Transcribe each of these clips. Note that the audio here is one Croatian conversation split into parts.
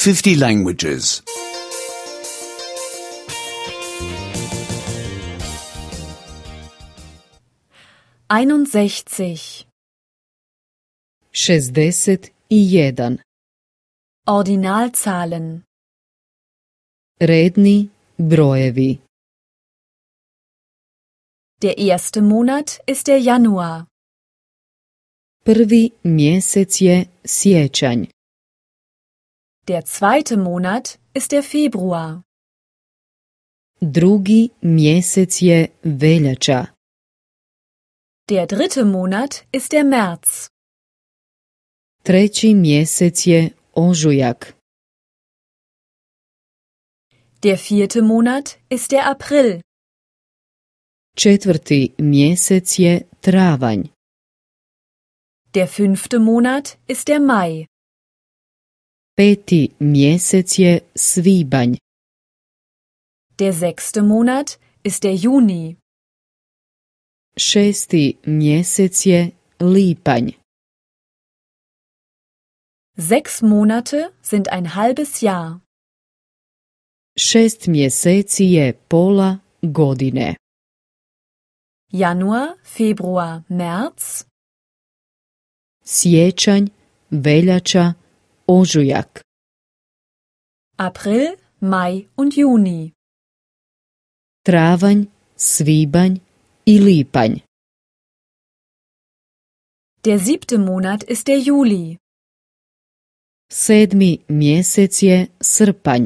50 languages. 61. 61. Ordinalzahlen. Redni brojevi. Der erste Monat ist der Januar. Prvi mjesec je siječanj. Der zweite Monat ist der Februar. Drugi mjesec je veljača. Der dritte Monat ist der März. Treći mjesec je ožujak. Der vierte Monat ist der April. Četvrti mjesec je travanj. Der fünfte Monat ist der Mai. Peti mjesec je svibanj. Der sechste Monat ist der Juni. Šesti mjesec je lipanj. 6 Monate sind ein halbes Jahr. 6 mjeseci je pola godine. Januar, Februar, März. Siječanj, veljača, ožujak. April, Mai und Juni. Travanj, svibanj i lipanj. Der siebte Monat ist der Juli. 7. mjesec je srpanj.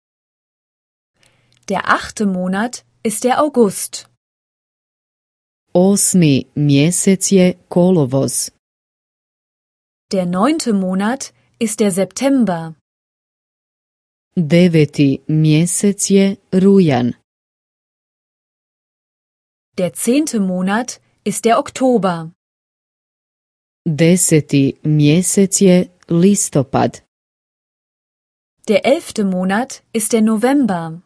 Der achte Monat ist der August. 8. mjesec je kolovoz. Der neunte Monat ist der September. 9. mjesec je rujan. Der zehnte Monat ist der Oktober. 10. mjesec je listopad. Der elfte Monat ist der November.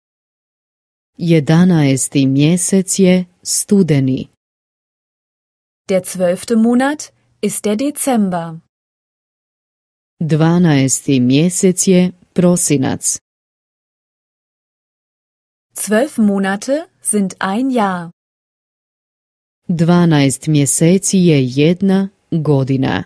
11. mjesec je studeni. Der zwölfte Monat ist der Dezember. 12. mjesec je prosinac. 12 Monate sind ein Jahr. 12 mjeseci je jedna godina.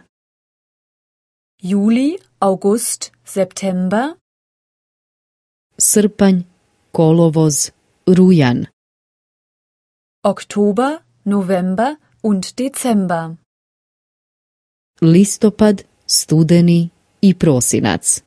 Juli, August, September. Srpanj, kolovoz, rujan. Oktober, November und Dezember. Listopad, studeni i prosinac.